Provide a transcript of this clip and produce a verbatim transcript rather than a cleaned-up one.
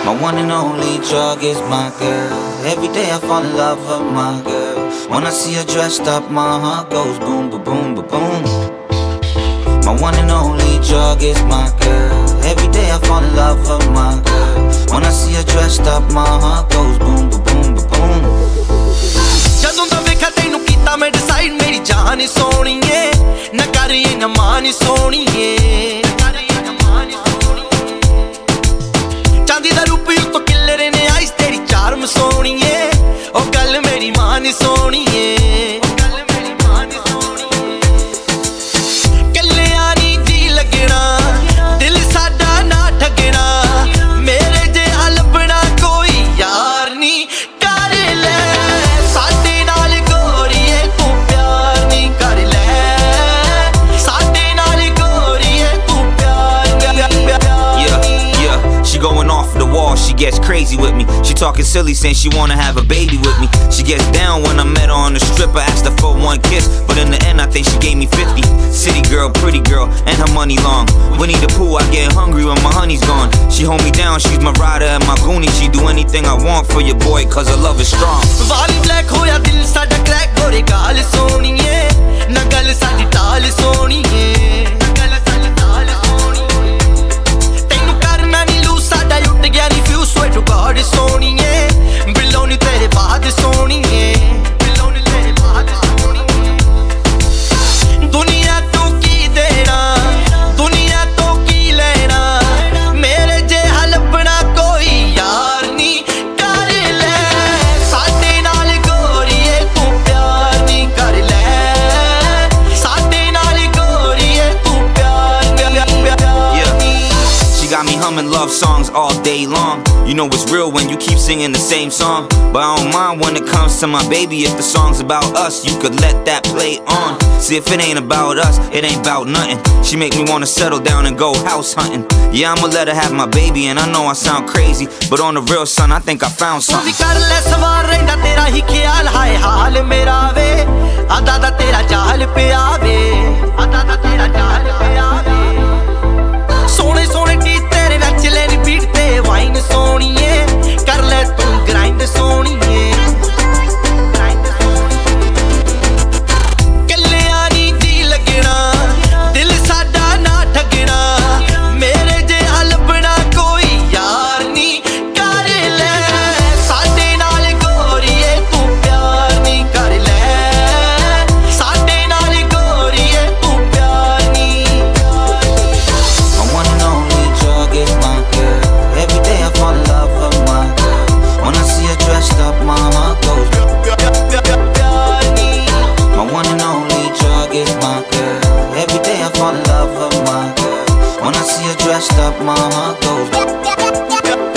My one and only drug is my girl. Every day I fall in love with my girl. When I see her dressed up, my heart goes boom, ba boom, ba boom. My one and only drug is my girl. Every day I fall in love with my girl. When I see her dressed up, my heart goes boom, ba boom, ba boom. ਜਦੋਂ ਦਾ ਵੇਖਿਆ ਤੈਨੂੰ ਕੀਤਾ ਮੈਂ decide ਮੇਰੀ ਜਾਨ ਸੋਹਣੀਏ ਨਾ ਕਰੀਏ ਨਾ ਮਾਨ ਸੋਹਣੀਏ ਚਾਂਦੀ ਦਾ ਰੂਪ ਉੱਤੋਂ ਕਿੱਲਰੇ ਨੇ ਆਈਸ ਤੇਰੀ ਚਾਰਮ ਸੋਹਣੀਏ ਉਹ ਗੱਲ ਮੇਰੀ ਮਾਨ ਸੋਹਣੀਏ ਕੱਲਿਆਂ ਨੀ ਜੀ ਲੱਗਣਾ ਦਿਲ ਸਾਡਾ ਨਾ ਠੱਗਣਾ ਮੇਰੇ ਜਿਹਾ ਲੱਭਣਾ ਕੋਈ ਯਾਰ ਨੀ ਕਰ ਲੈ ਸਾਡੇ ਨਾਲ ਗੋਰੀਏ ਤੂੰ ਪਿਆਰ ਨੀ ਕਰ ਲੈ ਸਾਡੇ ਨਾਲ ਗੋਰੀਏ ਤੂੰ ਪਿਆਰ She going off the wall, she gets crazy with me. She talking silly, saying she wanna have a baby with me. She gets down when I met her on the strip. I asked her for one kiss, but in the end I think she gave me fifty. City girl, pretty girl, and her money long. Winnie the Pooh, I get hungry when my honey's gone. She hold me down, she's my rider and my goonie. She do anything I want for your boy, cause her love is strong. ਵਾਲੀ black ਹੋਇਆ ਦਿਲ ਸਾਡਾ crack ਗੋਰੇ ਗਾਲ ਸੋਹਣੀਏ ਨਾ ਗੱਲ ਸਾਡੀ ਟਾਲ ਸੋਹਣੀਏ God ਸੋਹਣੀਏ ਬਿਲੋਂ ਨੀ ਤੇਰੇ ਬਾਅਦ ਸੋਹਣੀਏ ਬਿਲੋਂ ਨੀ ਤੇਰੇ ਬਾਅਦ ਸੋਹਣੀਏ ਦੁਨੀਆ ਤੋਂ ਕੀ ਦੇਣਾ ਦੁਨੀਆ ਤੋਂ ਕੀ ਲੈਣਾ ਮੇਰੇ ਜਿਹਾ ਲੱਭਣਾ ਕੋਈ ਯਾਰ ਨੀ ਕਰ ਲੈ ਸਾਡੇ ਨਾਲ ਗੋਰੀਏ ਤੂੰ ਪਿਆਰ ਨੀ ਕਰ ਲੈ ਸਾਡੇ ਨਾਲ ਗੋਰੀਏ ਤੂੰ ਪਿਆਰ ਨੀ She got me humming love songs all day long. You know it's real when you keep singing the same song. But I don't mind when it comes to my baby. If the song's about us, you could let that play on. See, if it ain't about us, it ain't about nothing. She make me wanna settle down and go house hunting. Yeah, I'ma let her have my baby, and I know I sound crazy, but on the real, son, I think I found something. ਕਰ ਲੈ ਸਵਾਰ ਰਹਿੰਦਾ ਤੇਰਾ ਹੀ ਖਿਆਲ ਹਾਏ ਹਾਲ ਮੇਰਾ ਵੇ ਆਦਾ ਦਾ ਤੇਰਾ ਜਾਲ ਪਿਆ ਵੇ ਆਦਾ ਦਾ ਤੇਰਾ ਜਾਲ ਪਿਆ ਵੇ ਸੋਹਣੇ ਸੋਹਣੇ ਟੀ ਤੇਰੇ ਨੱਚ ਲੈ ਨੀ ਬੀਟ ਤੇ ਵਾਈਨ ਸੋਹਣੀਏ ਕਰ ਲੈ ਤੂੰ ਗ੍ਰਾਈਂਡ ਸੋਹਣੀਏ ਕੱਲਿਆਂ ਨੀ ਜੀ ਲੱਗਣਾ ਦਿਲ ਸਾਡਾ ਨਾ ਠੱਗਣਾ ਮੇਰੇ ਜਿਹਾ ਲੱਭਣਾ ਕੋਈ ਯਾਰ ਨੀ ਕਰ ਲੈ ਸਾਡੇ ਨਾਲ ਗੋਰੀਏ ਤੂੰ ਪਿਆਰ ਨੀ ਕਰ ਲੈ ਸਾਡੇ ਨਾਲ ਗੋਰੀਏ ਤੂੰ ਪਿਆਰ ਨੀ My one and only drug is my girl. Every day I fall in love with my girl. When I see her dressed up, my heart goes. My one and only drug is my girl. Every day I fall in love with my girl. When I see her dressed up, my heart goes.